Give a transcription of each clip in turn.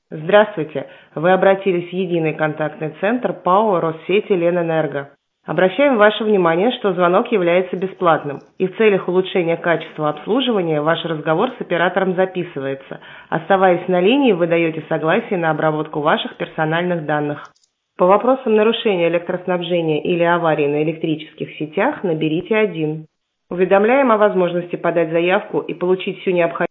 Здравствуйте. Вы обратились в единый контактный центр ПАО «Россети Ленэнерго». Обращаем ваше внимание, что звонок является бесплатным, и в целях улучшения качества обслуживания ваш разговор с оператором записывается. Оставаясь на линии, вы даете согласие на обработку ваших персональных данных. По вопросам нарушения электроснабжения или аварии на электрических сетях наберите 1. Уведомляем о возможности подать заявку и получить всю необходимую.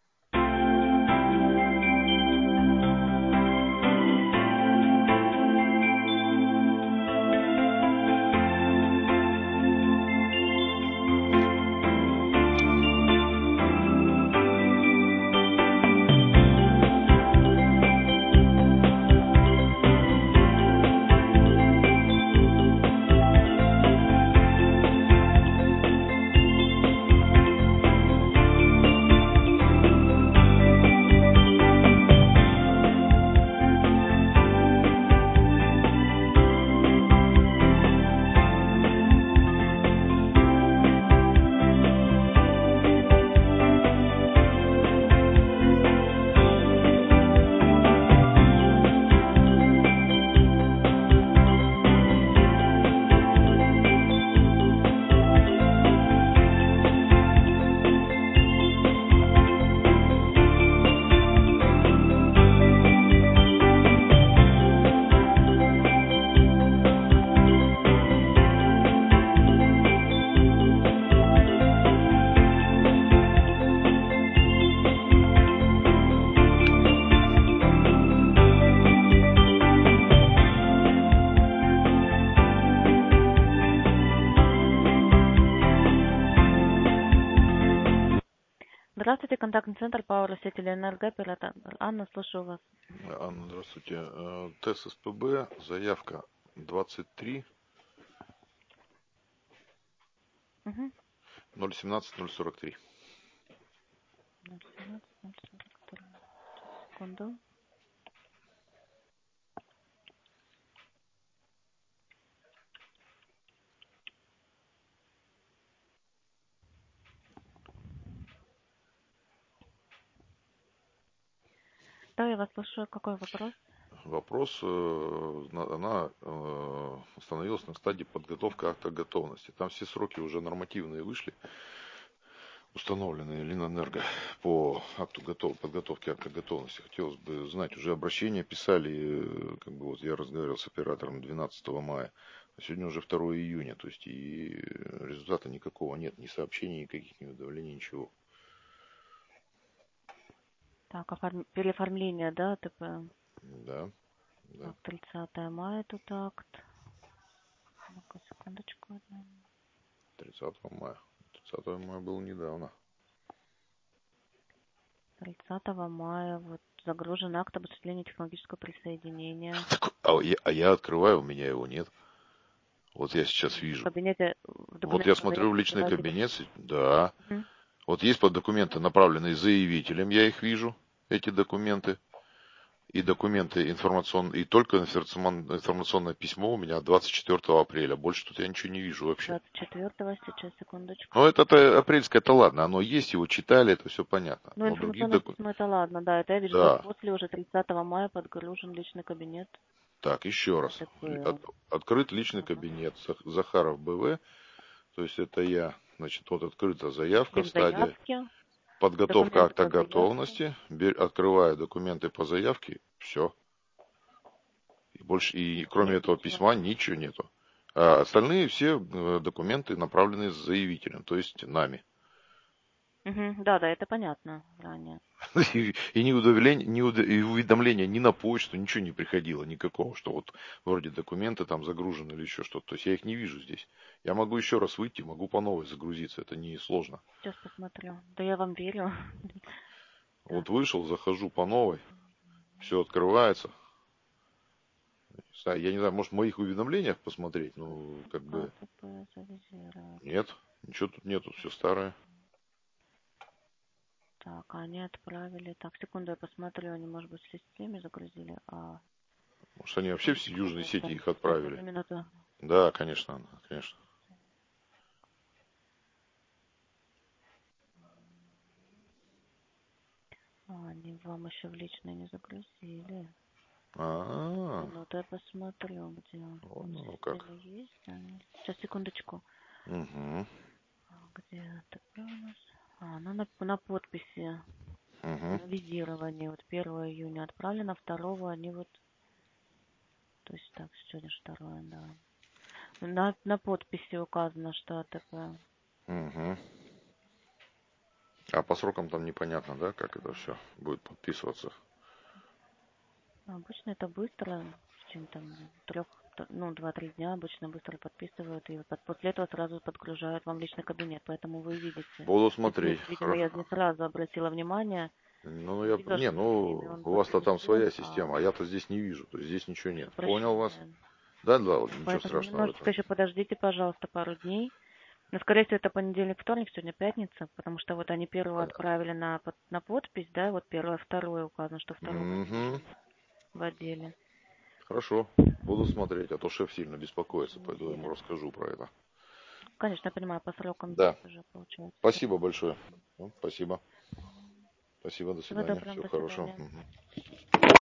Здравствуйте, контактный центр ПАО «Россети Ленэнерго», оператор Анна, слушаю вас. Анна, здравствуйте. ТЭС СПБ, заявка 23 Угу. 017 043. 017 043. Секунду. Да, я вас слушаю. Какой вопрос? Вопрос, она остановилась на стадии подготовки акта готовности. Там все сроки уже нормативные вышли, установленные Ленэнерго по акту подготовки акта готовности. Хотелось бы знать, уже обращение писали, как бы вот я разговаривал с оператором 12 мая, а сегодня уже 2 июня, то есть и результата никакого нет, ни сообщений никаких, ни уведомлений, ничего. Так, переоформление, да, ТП? Да. Да. Так, 30 мая тут акт. Ну-ка, секундочку. 30 мая. 30 мая был недавно. 30 мая вот загружен акт об осуществлении технологического присоединения. А я открываю, у меня его нет. Вот я сейчас вижу. В кабинете, Вот я смотрю в личный кабинет. Да. Угу. Вот есть документы, направленные заявителем, я их вижу, эти документы. И документы информационные, и только информационное письмо у меня 24 апреля. Больше тут я ничего не вижу вообще. 24-го, сейчас, секундочку. Ну, это апрельское, это ладно, оно есть, его читали, это все понятно. Ну, Но другие информационное документы... письмо, это ладно, да, это я вижу, Да. после уже 30 мая подгружен личный кабинет. Так, еще раз. Открыт личный кабинет Захаров БВ. То есть это я, значит, вот открыта заявка, стадия подготовка акта готовности. Открываю документы по заявке, все. И больше, и кроме этого письма ничего нету. А остальные все документы направлены заявителем, то есть нами. Да, это понятно ранее. И уведомления ни на почту, ничего не приходило, никакого, что вот вроде документы там загружены или еще что-то. То есть я их не вижу здесь. Я могу еще раз выйти, могу по новой загрузиться, это не сложно. Сейчас посмотрю. Да я вам верю. Вот вышел, захожу по новой, все открывается. Я не знаю, может в моих уведомлениях посмотреть, ну как бы... Нет, ничего тут нету, все старое. Так, они отправили. Так, секунду, я посмотрю, они, может быть, в системе загрузили. Может, они вообще все южные сети их отправили. Одну минуту. Да, конечно, конечно. Они вам еще в личное не загрузили. Ну, то я посмотрю, где он. Ну как. Есть. Сейчас, секундочку. Угу. Где это у нас? Ну, на подписи. На визирование. Вот 1 июня отправлено, 2 они вот... То есть так, сегодня 2, да. На подписи указано, что АТП. Угу. А по срокам там непонятно, да, как это все будет подписываться? Обычно это быстро, в течение там 2-3 дня обычно быстро подписывают, и после этого сразу подгружают вам личный кабинет, поэтому вы видите. Буду смотреть. Видимо, я не сразу обратила внимание. Ну, у вас-то там своя система, а я-то здесь не вижу, то есть здесь ничего нет. Понял вас? Да, ничего страшного. Немножечко еще подождите, пожалуйста, пару дней. Но, скорее всего, это понедельник, вторник, сегодня пятница, потому что вот они 1 отправили на подпись, да, вот 1, 2 указано, что 2 в отделе. Хорошо, буду смотреть, а то шеф сильно беспокоится, пойду ему расскажу про это. Конечно, я понимаю, по срокам да. Уже получается. Спасибо большое. Спасибо. Спасибо, до свидания. Всего доброго, Всего до хорошего. свидания.